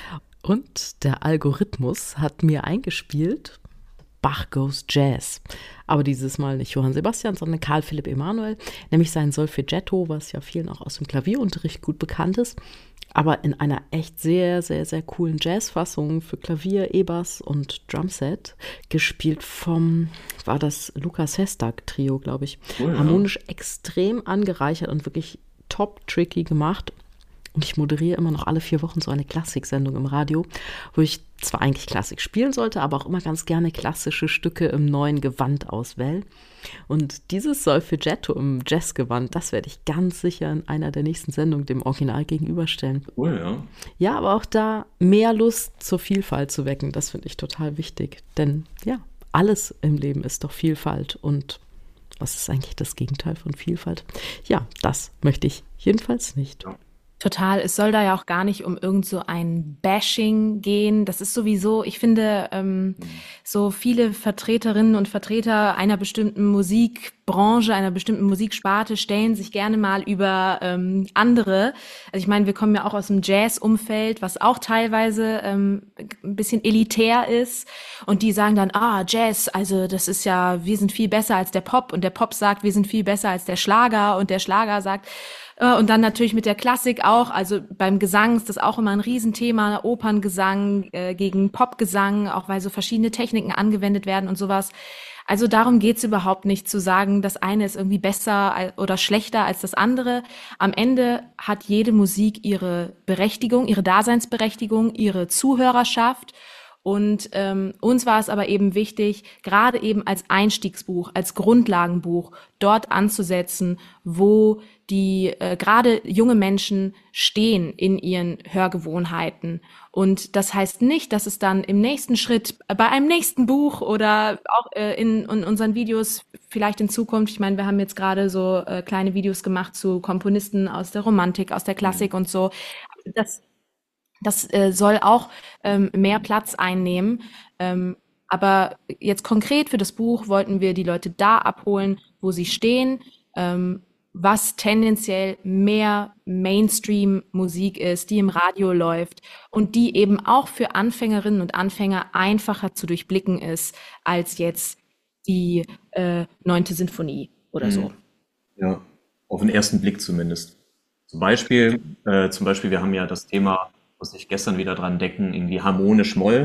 Und der Algorithmus hat mir eingespielt, Bach Goes Jazz. Aber dieses Mal nicht Johann Sebastian, sondern Karl Philipp Emanuel, nämlich sein Solfeggetto, was ja vielen auch aus dem Klavierunterricht gut bekannt ist, aber in einer echt sehr, sehr, sehr coolen Jazzfassung für Klavier, E-Bass und Drumset, gespielt vom, war das Lukas Hestag-Trio, glaube ich. Oh ja. Harmonisch extrem angereichert und wirklich top tricky gemacht. Und ich moderiere immer noch alle vier Wochen so eine Klassiksendung im Radio, wo ich zwar eigentlich Klassik spielen sollte, aber auch immer ganz gerne klassische Stücke im neuen Gewand auswähle. Und dieses Solfeggetto im Jazzgewand, das werde ich ganz sicher in einer der nächsten Sendungen dem Original gegenüberstellen. Cool, ja. Ja, aber auch da mehr Lust zur Vielfalt zu wecken, das finde ich total wichtig. Denn ja, alles im Leben ist doch Vielfalt. Und was ist eigentlich das Gegenteil von Vielfalt? Ja, das möchte ich jedenfalls nicht. Ja. Total. Es soll da ja auch gar nicht um irgend so ein Bashing gehen. Das ist sowieso, ich finde, ähm, so viele Vertreterinnen und Vertreter einer bestimmten Musikbranche, einer bestimmten Musiksparte stellen sich gerne mal über ähm, andere. Also ich meine, wir kommen ja auch aus dem Jazz-Umfeld, was auch teilweise ähm, ein bisschen elitär ist. Und die sagen dann, ah, Jazz, also das ist ja, wir sind viel besser als der Pop. Und der Pop sagt, wir sind viel besser als der Schlager. Und der Schlager sagt, und dann natürlich mit der Klassik auch, also beim Gesang ist das auch immer ein Riesenthema, Operngesang äh, gegen Popgesang, auch weil so verschiedene Techniken angewendet werden und sowas. Also darum geht's überhaupt nicht zu sagen, das eine ist irgendwie besser oder schlechter als das andere. Am Ende hat jede Musik ihre Berechtigung, ihre Daseinsberechtigung, ihre Zuhörerschaft. Und ähm, uns war es aber eben wichtig, gerade eben als Einstiegsbuch, als Grundlagenbuch dort anzusetzen, wo die äh, gerade junge Menschen stehen in ihren Hörgewohnheiten. Und das heißt nicht, dass es dann im nächsten Schritt, bei einem nächsten Buch oder auch äh, in, in unseren Videos vielleicht in Zukunft, ich meine, wir haben jetzt gerade so äh, kleine Videos gemacht zu Komponisten aus der Romantik, aus der Klassik und so, das Das äh, soll auch ähm, mehr Platz einnehmen. Ähm, aber jetzt konkret für das Buch wollten wir die Leute da abholen, wo sie stehen, ähm, was tendenziell mehr Mainstream-Musik ist, die im Radio läuft und die eben auch für Anfängerinnen und Anfänger einfacher zu durchblicken ist, als jetzt die äh, neunte Sinfonie oder so. Ja, auf den ersten Blick zumindest. Zum Beispiel, äh, zum Beispiel, wir haben ja das Thema, muss ich gestern wieder dran denken, irgendwie harmonisch Moll.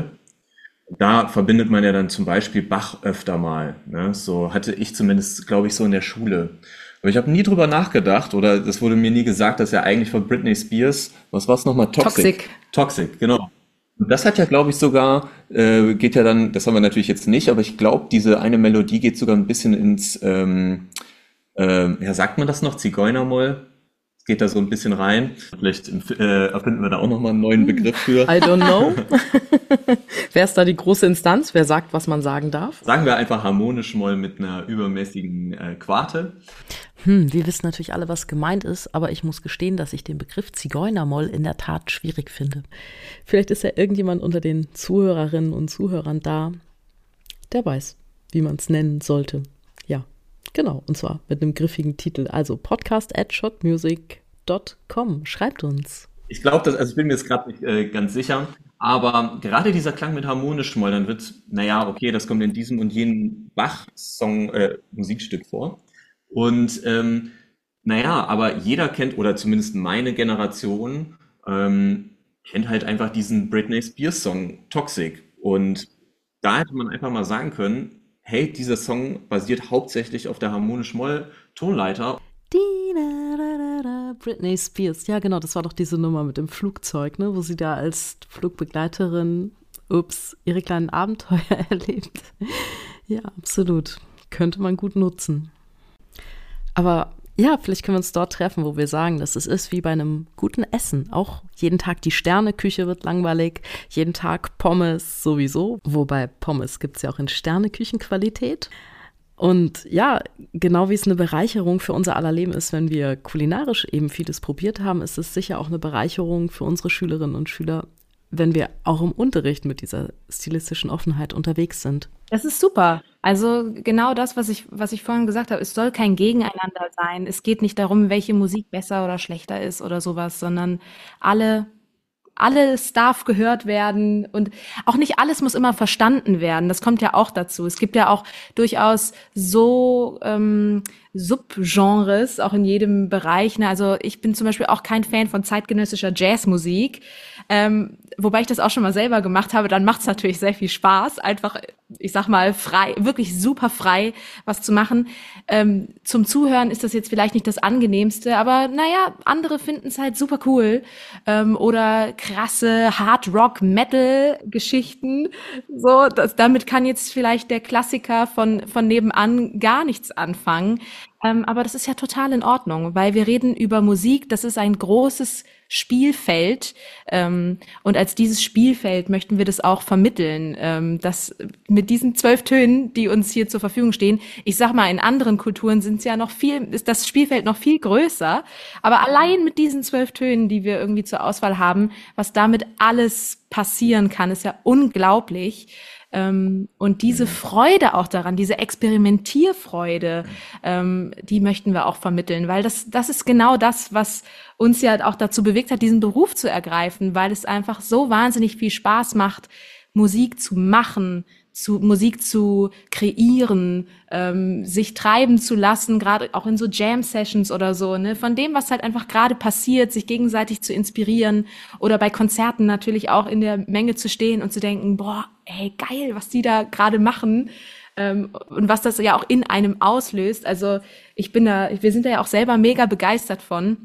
Da verbindet man ja dann zum Beispiel Bach öfter mal. Ne? So hatte ich zumindest, glaube ich, so in der Schule. Aber ich habe nie drüber nachgedacht oder es wurde mir nie gesagt, dass er eigentlich von Britney Spears, was war es nochmal? Toxic. Toxic. Toxic, genau. Und das hat ja, glaube ich, sogar, äh, geht ja dann, das haben wir natürlich jetzt nicht, aber ich glaube, diese eine Melodie geht sogar ein bisschen ins, ähm, äh, ja, sagt man das noch, Zigeunermoll? Geht da so ein bisschen rein. Vielleicht äh, erfinden wir da auch nochmal einen neuen Begriff für. I don't know. Wer ist da die große Instanz? Wer sagt, was man sagen darf? Sagen wir einfach harmonisch Moll mit einer übermäßigen äh, Quarte. Hm, wir wissen natürlich alle, was gemeint ist, aber ich muss gestehen, dass ich den Begriff Zigeunermoll in der Tat schwierig finde. Vielleicht ist ja irgendjemand unter den Zuhörerinnen und Zuhörern da, der weiß, wie man es nennen sollte. Ja, genau, und zwar mit einem griffigen Titel. Also podcast at shotmusic dot com. Schreibt uns. Ich glaube, dass, also ich bin mir jetzt gerade nicht äh, ganz sicher, aber gerade dieser Klang mit harmonisch Moll, dann wird, naja, okay, das kommt in diesem und jenem Bach-Song, äh, Musikstück vor. Und ähm, naja, aber jeder kennt, oder zumindest meine Generation, ähm, kennt halt einfach diesen Britney Spears Song Toxic. Und da hätte man einfach mal sagen können, hey, dieser Song basiert hauptsächlich auf der harmonisch Moll Tonleiter. Die, da, da, da, da, Britney Spears, ja genau, das war doch diese Nummer mit dem Flugzeug, ne, wo sie da als Flugbegleiterin, ups, ihre kleinen Abenteuer erlebt. Ja, absolut. Könnte man gut nutzen. Aber ja, vielleicht können wir uns dort treffen, wo wir sagen, dass es ist wie bei einem guten Essen. Auch jeden Tag die Sterneküche wird langweilig, jeden Tag Pommes sowieso. Wobei Pommes gibt es ja auch in Sterneküchenqualität. Und ja, genau wie es eine Bereicherung für unser aller Leben ist, wenn wir kulinarisch eben vieles probiert haben, ist es sicher auch eine Bereicherung für unsere Schülerinnen und Schüler, wenn wir auch im Unterricht mit dieser stilistischen Offenheit unterwegs sind. Das ist super. Also genau das, was ich, was ich vorhin gesagt habe, es soll kein Gegeneinander sein. Es geht nicht darum, welche Musik besser oder schlechter ist oder sowas, sondern alle, alles darf gehört werden und auch nicht alles muss immer verstanden werden. Das kommt ja auch dazu. Es gibt ja auch durchaus so ähm, Subgenres, auch in jedem Bereich. Ne? Also ich bin zum Beispiel auch kein Fan von zeitgenössischer Jazzmusik. Ähm, wobei ich das auch schon mal selber gemacht habe, dann macht es natürlich sehr viel Spaß, einfach, ich sag mal, frei, wirklich super frei was zu machen. Ähm, zum Zuhören ist das jetzt vielleicht nicht das Angenehmste, aber naja, andere finden es halt super cool. Ähm, oder krasse Hard-Rock-Metal-Geschichten. So, das, damit kann jetzt vielleicht der Klassiker von, von nebenan gar nichts anfangen. Ähm, aber das ist ja total in Ordnung, weil wir reden über Musik, das ist ein großes Spielfeld, ähm, und als dieses Spielfeld möchten wir das auch vermitteln, ähm, dass mit diesen zwölf Tönen, die uns hier zur Verfügung stehen, ich sag mal, in anderen Kulturen sind es ja noch viel, ist das Spielfeld noch viel größer, aber allein mit diesen zwölf Tönen, die wir irgendwie zur Auswahl haben, was damit alles passieren kann, ist ja unglaublich. Ähm, und diese Freude auch daran, diese Experimentierfreude, ähm, die möchten wir auch vermitteln, weil das, das ist genau das, was uns ja auch dazu bewegt hat, diesen Beruf zu ergreifen, weil es einfach so wahnsinnig viel Spaß macht, Musik zu machen, zu Musik zu kreieren, ähm, sich treiben zu lassen, gerade auch in so Jam-Sessions oder so, ne, von dem, was halt einfach gerade passiert, sich gegenseitig zu inspirieren oder bei Konzerten natürlich auch in der Menge zu stehen und zu denken, boah, ey, geil, was die da gerade machen, ähm, und was das ja auch in einem auslöst. Also ich bin da, wir sind da ja auch selber mega begeistert von.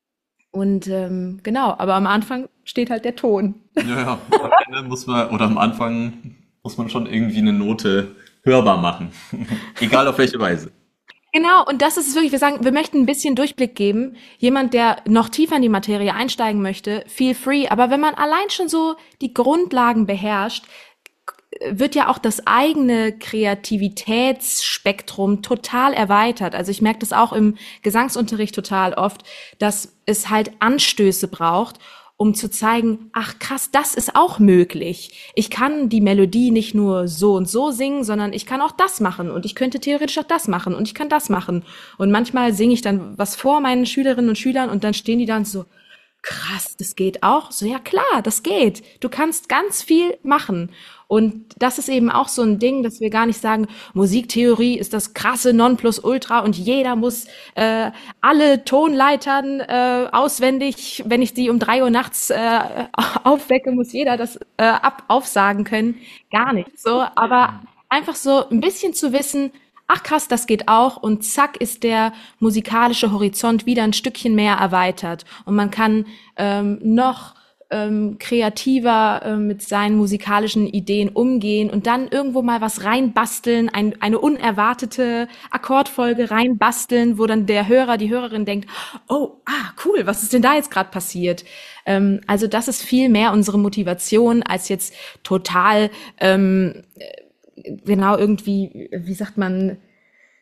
Und ähm, genau, aber am Anfang steht halt der Ton. Ja, ja, am Ende muss man, oder am Anfang muss man schon irgendwie eine Note hörbar machen. Egal auf welche Weise. Genau, und das ist es wirklich, wir sagen, wir möchten ein bisschen Durchblick geben. Jemand, der noch tiefer in die Materie einsteigen möchte, feel free. Aber wenn man allein schon so die Grundlagen beherrscht, wird ja auch das eigene Kreativitätsspektrum total erweitert. Also ich merke das auch im Gesangsunterricht total oft, dass es halt Anstöße braucht, um zu zeigen, ach krass, das ist auch möglich. Ich kann die Melodie nicht nur so und so singen, sondern ich kann auch das machen und ich könnte theoretisch auch das machen und ich kann das machen. Und manchmal singe ich dann was vor meinen Schülerinnen und Schülern und dann stehen die dann so, krass, das geht auch? So, ja klar, das geht. Du kannst ganz viel machen. Und das ist eben auch so ein Ding, dass wir gar nicht sagen, Musiktheorie ist das krasse Nonplusultra und jeder muss äh, alle Tonleitern äh, auswendig, wenn ich die um drei Uhr nachts äh, aufwecke, muss jeder das äh, ab aufsagen können. Gar nicht so, aber einfach so ein bisschen zu wissen, ach krass, das geht auch und zack ist der musikalische Horizont wieder ein Stückchen mehr erweitert und man kann ähm, noch ähm, kreativer äh, mit seinen musikalischen Ideen umgehen und dann irgendwo mal was reinbasteln, ein, eine unerwartete Akkordfolge reinbasteln, wo dann der Hörer, die Hörerin denkt, oh, ah, cool, was ist denn da jetzt gerade passiert? Ähm, also das ist viel mehr unsere Motivation als jetzt total ähm, genau irgendwie, wie sagt man,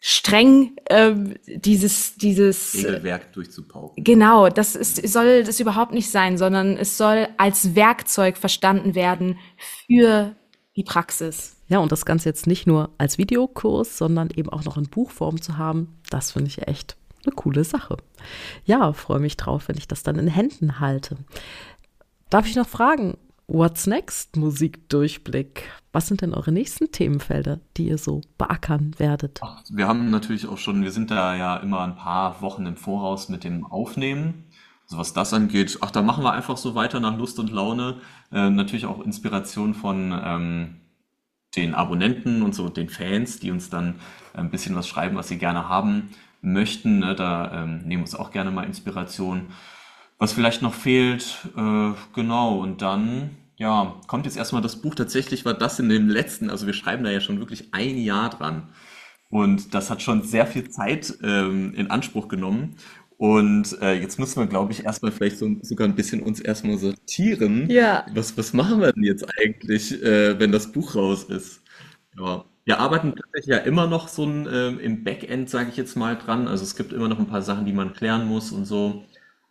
streng ähm, dieses dieses Regelwerk durchzupauken. Genau, das ist, soll das überhaupt nicht sein, sondern es soll als Werkzeug verstanden werden für die Praxis. Ja, und das Ganze jetzt nicht nur als Videokurs, sondern eben auch noch in Buchform zu haben, das finde ich echt eine coole Sache. Ja, freue mich drauf, wenn ich das dann in Händen halte. Darf ich noch fragen, what's next, Musikdurchblick? Was sind denn eure nächsten Themenfelder, die ihr so beackern werdet? Ach, wir haben natürlich auch schon, wir sind da ja immer ein paar Wochen im Voraus mit dem Aufnehmen. Also was das angeht, ach, da machen wir einfach so weiter nach Lust und Laune. Äh, natürlich auch Inspiration von ähm, den Abonnenten und so den Fans, die uns dann ein bisschen was schreiben, was sie gerne haben möchten. Ne? Da ähm, nehmen wir uns auch gerne mal Inspiration. Was vielleicht noch fehlt, äh, genau, und dann, ja, kommt jetzt erstmal das Buch. Tatsächlich war das in dem letzten, also wir schreiben da ja schon wirklich ein Jahr dran. Und das hat schon sehr viel Zeit ähm, in Anspruch genommen. Und äh, jetzt müssen wir, glaube ich, erstmal vielleicht so, sogar ein bisschen uns erstmal sortieren. Ja. Was, was machen wir denn jetzt eigentlich, äh, wenn das Buch raus ist? Ja. Wir arbeiten tatsächlich ja immer noch so ein, ähm, im Backend, sage ich jetzt mal, dran. Also es gibt immer noch ein paar Sachen, die man klären muss und so.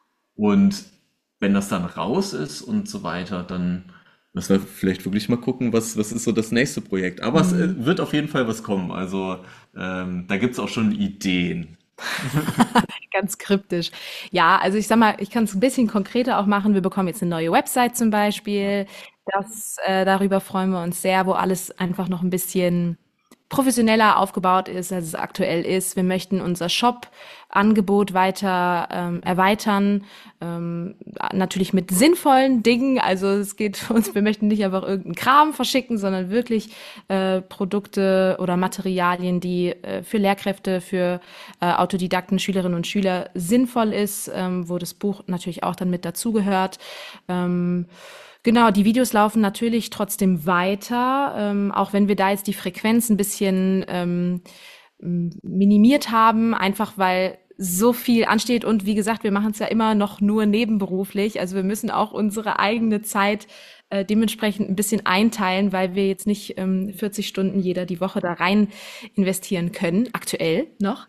Und wenn das dann raus ist und so weiter, dann müssen wir vielleicht wirklich mal gucken, was, was ist so das nächste Projekt. Aber es äh, wird auf jeden Fall was kommen. Also ähm, da gibt es auch schon Ideen. Ganz kryptisch. Ja, also ich sag mal, ich kann es ein bisschen konkreter auch machen. Wir bekommen jetzt eine neue Website zum Beispiel. Das, äh, darüber freuen wir uns sehr, wo alles einfach noch ein bisschen professioneller aufgebaut ist, als es aktuell ist. Wir möchten unser Shop-Angebot weiter ähm, erweitern, ähm, natürlich mit sinnvollen Dingen. Also es geht für uns, wir möchten nicht einfach irgendeinen Kram verschicken, sondern wirklich äh, Produkte oder Materialien, die äh, für Lehrkräfte, für äh, Autodidakten, Schülerinnen und Schüler sinnvoll ist, ähm, wo das Buch natürlich auch dann mit dazugehört. Ähm, Genau, die Videos laufen natürlich trotzdem weiter, ähm, auch wenn wir da jetzt die Frequenz ein bisschen ähm, minimiert haben, einfach weil so viel ansteht. Und wie gesagt, wir machen es ja immer noch nur nebenberuflich. Also wir müssen auch unsere eigene Zeit äh, dementsprechend ein bisschen einteilen, weil wir jetzt nicht ähm, vierzig Stunden jeder die Woche da rein investieren können, aktuell noch.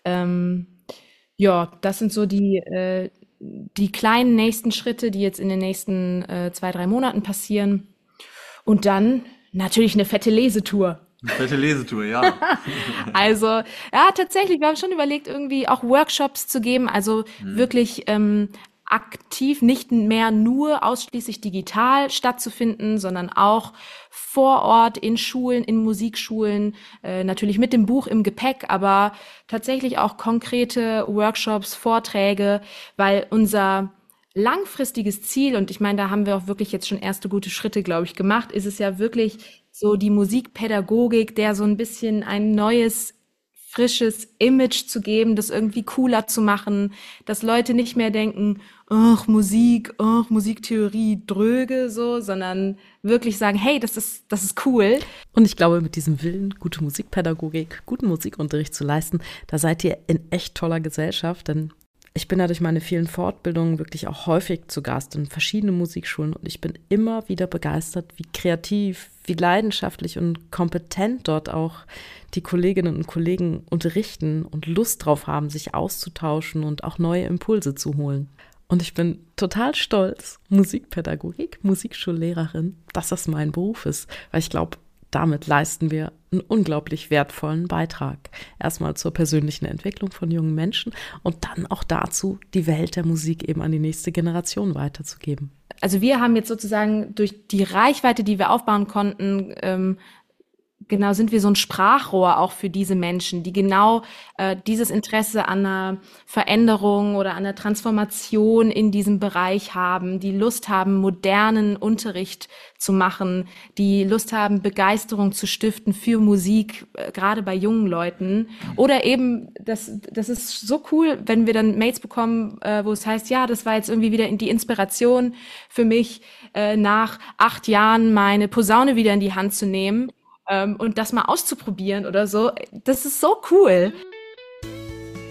Ähm, ja, das sind so die äh, die kleinen nächsten Schritte, die jetzt in den nächsten äh, zwei, drei Monaten passieren. Und dann natürlich eine fette Lesetour. Eine fette Lesetour, ja. Also, ja, tatsächlich, wir haben schon überlegt, irgendwie auch Workshops zu geben, also mhm. wirklich ähm, aktiv, nicht mehr nur ausschließlich digital stattzufinden, sondern auch vor Ort in Schulen, in Musikschulen, äh, natürlich mit dem Buch im Gepäck, aber tatsächlich auch konkrete Workshops, Vorträge, weil unser langfristiges Ziel, und ich meine, da haben wir auch wirklich jetzt schon erste gute Schritte, glaube ich, gemacht, ist es ja wirklich so die Musikpädagogik, der so ein bisschen ein neues frisches Image zu geben, das irgendwie cooler zu machen, dass Leute nicht mehr denken, ach, Musik, ach, Musiktheorie, dröge, so, sondern wirklich sagen, hey, das ist, das ist cool. Und ich glaube, mit diesem Willen, gute Musikpädagogik, guten Musikunterricht zu leisten, da seid ihr in echt toller Gesellschaft, denn ich bin ja durch meine vielen Fortbildungen wirklich auch häufig zu Gast in verschiedenen Musikschulen und ich bin immer wieder begeistert, wie kreativ, wie leidenschaftlich und kompetent dort auch die Kolleginnen und Kollegen unterrichten und Lust drauf haben, sich auszutauschen und auch neue Impulse zu holen. Und ich bin total stolz, Musikpädagogik, Musikschullehrerin, dass das mein Beruf ist, weil ich glaube, damit leisten wir einen unglaublich wertvollen Beitrag. Erstmal zur persönlichen Entwicklung von jungen Menschen und dann auch dazu, die Welt der Musik eben an die nächste Generation weiterzugeben. Also wir haben jetzt sozusagen durch die Reichweite, die wir aufbauen konnten, ähm, genau, sind wir so ein Sprachrohr auch für diese Menschen, die genau äh, dieses Interesse an einer Veränderung oder an einer Transformation in diesem Bereich haben, die Lust haben, modernen Unterricht zu machen, die Lust haben, Begeisterung zu stiften für Musik, äh, gerade bei jungen Leuten. Oder eben, das, das ist so cool, wenn wir dann Mails bekommen, äh, wo es heißt, ja, das war jetzt irgendwie wieder die Inspiration für mich, äh, nach acht Jahren meine Posaune wieder in die Hand zu nehmen. Und das mal auszuprobieren oder so, das ist so cool.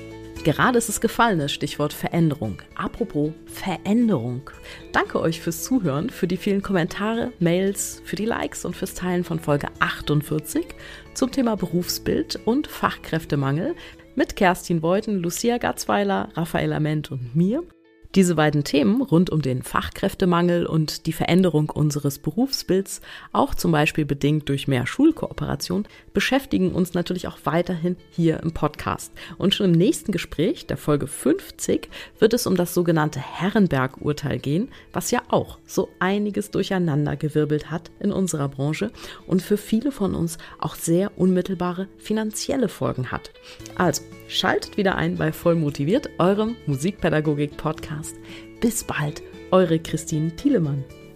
Gerade ist es gefallen, das Stichwort Veränderung. Apropos Veränderung. Danke euch fürs Zuhören, für die vielen Kommentare, Mails, für die Likes und fürs Teilen von Folge achtundvierzig zum Thema Berufsbild und Fachkräftemangel mit Kerstin Beuthen, Lucia Gatzweiler, Raffaella Ment und mir. Diese beiden Themen rund um den Fachkräftemangel und die Veränderung unseres Berufsbilds, auch zum Beispiel bedingt durch mehr Schulkooperation, beschäftigen uns natürlich auch weiterhin hier im Podcast. Und schon im nächsten Gespräch, der Folge fünfzig, wird es um das sogenannte Herrenberg-Urteil gehen, was ja auch so einiges durcheinandergewirbelt hat in unserer Branche und für viele von uns auch sehr unmittelbare finanzielle Folgen hat. Also, schaltet wieder ein bei Voll motiviert, eurem Musikpädagogik-Podcast. Bis bald, eure Christine Thielemann.